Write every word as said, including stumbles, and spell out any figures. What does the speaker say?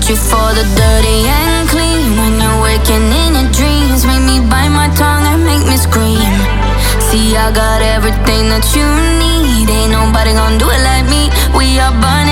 you for the dirty and clean. When you're waking in your dreams, make me bite my tongue and make me scream. See, I got everything that you need. Ain't nobody gonna do it like me. We are burning